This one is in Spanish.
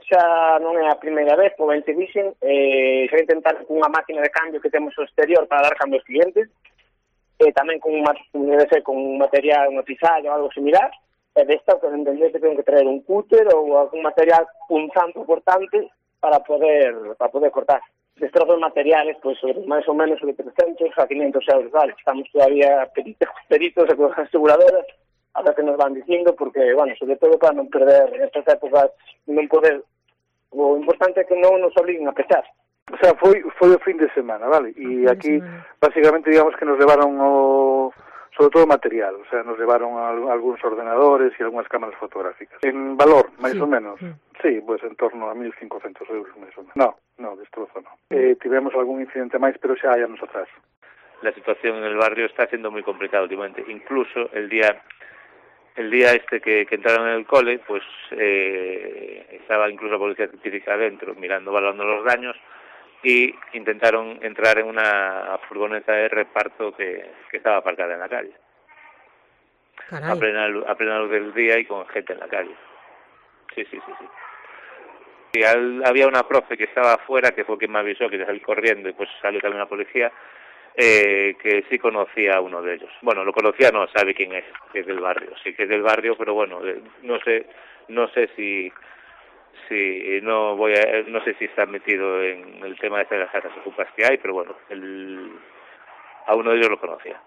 xa non é a primeira vez, como ben te dixen, xa intentaron cunha máquina de cambio que temos ao exterior para dar cambio aos clientes, e tamén con un material, unha pizalla ou algo similar, e desta, que entendés que ten que traer un cúter ou algún material punzante ou cortante para poder cortar. Destrozos materiales, pois, máis ou menos sobre 300 a 500 euros, vale? Estamos todavía peritos e con as aseguradoras, a ver que nos van dicindo, porque, bueno, sobre todo para non perder estas épocas, non poder, o importante é que non nos obliguen a pechar. O sea, foi o fin de semana, vale? E aquí, básicamente, digamos que nos levaron sobre todo material, o sea, nos levaron algúns ordenadores e algunhas cámaras fotográficas. En valor, máis ou menos, sí, pues en torno a 1.500 euros, máis ou menos. No, destrozo no. Tivemos algún incidente máis, pero xa hai anos atrás. La situación en el barrio está siendo muy complicada últimamente. Incluso el día este que entraron en el cole, pues estaba incluso la policía científica adentro mirando, valorando los daños, y intentaron entrar en una furgoneta de reparto que estaba aparcada en la calle. A plena luz del día y con gente en la calle. Sí. Y había una profe que estaba afuera, que fue quien me avisó, que salí corriendo, y pues salió también la policía, que sí conocía a uno de ellos. Bueno, lo conocía, no sabe quién es, que es del barrio. Sí que es del barrio, pero bueno, no sé si está metido en el tema de las casas ocupas que hay, pero bueno, a uno de ellos lo conocía.